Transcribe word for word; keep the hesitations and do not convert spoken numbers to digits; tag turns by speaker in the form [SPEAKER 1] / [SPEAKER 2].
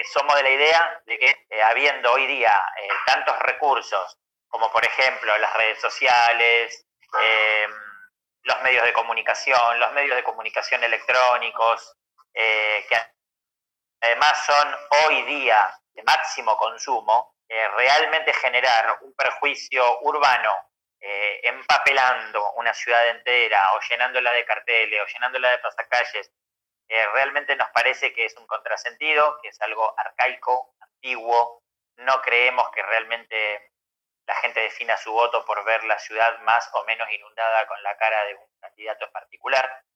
[SPEAKER 1] somos de la idea de que eh, habiendo hoy día eh, tantos recursos, como por ejemplo las redes sociales, eh, los medios de comunicación, los medios de comunicación electrónicos, eh, que además son hoy día de máximo consumo, eh, realmente generar un perjuicio urbano eh, empapelando una ciudad entera o llenándola de carteles o llenándola de pasacalles, eh, realmente nos parece que es un contrasentido, que es algo arcaico, antiguo. No creemos que realmente la gente defina su voto por ver la ciudad más o menos inundada con la cara de un candidato en particular.